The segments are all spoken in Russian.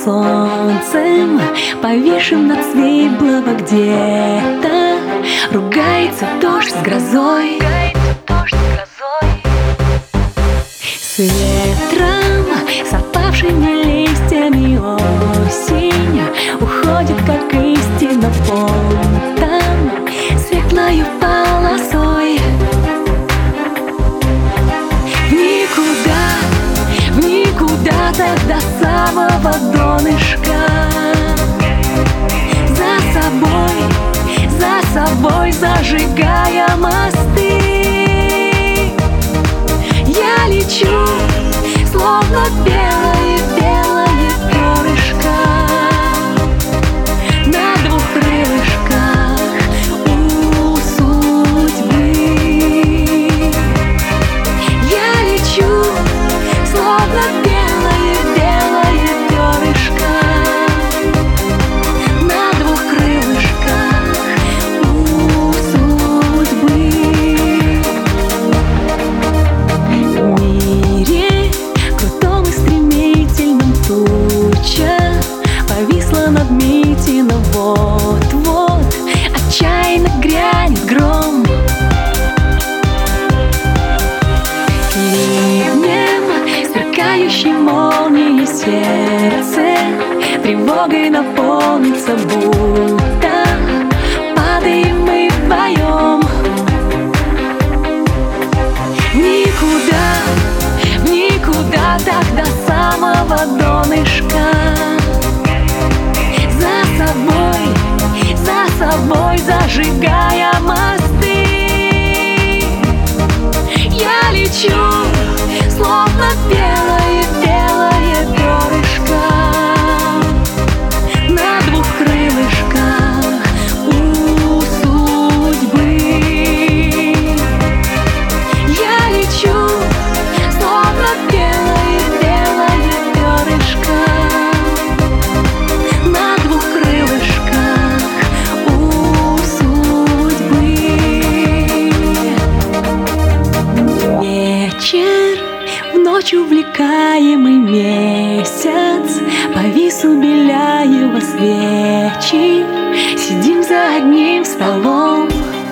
солнцем, повисшим над Свиблово где-то, ругается дождь с грозой. С ветром, с опавшими листьями осень уходит, как истина, фонтан светлою полосой. В никуда, так до самого донышка. За собой зажигая мосты, я лечу, словно белое перышко на двух крылышках у судьбы. Я лечу, словно белое перышко на двух крылышках у судьбы. В мире крутом и стремительном туча повисла над Митино, вот-вот отчаянно грянет гром. Ливнем, сверкающей молнией сердце тревогой наполнится, будто падаем мы вдвоем. В никуда, так до самого донышка. За собой зажигая мосты, я лечу, словно белое перышко на двух крылышках у судьбы. Я лечу, словно белое перышко на двух крылышках у судьбы. Вечер, в ночь увлекаемый месяц, повис у Беляева свечи, сидим за одним столом.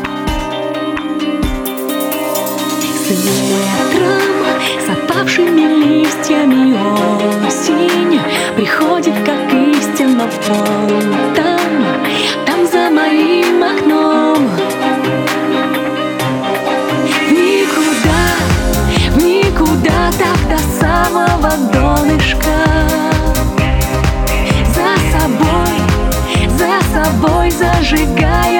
С ветром, с опавшими листьями осень приходит, как истина, фонтан там за моим окном. В никуда, так до самого донышка. За собой зажигая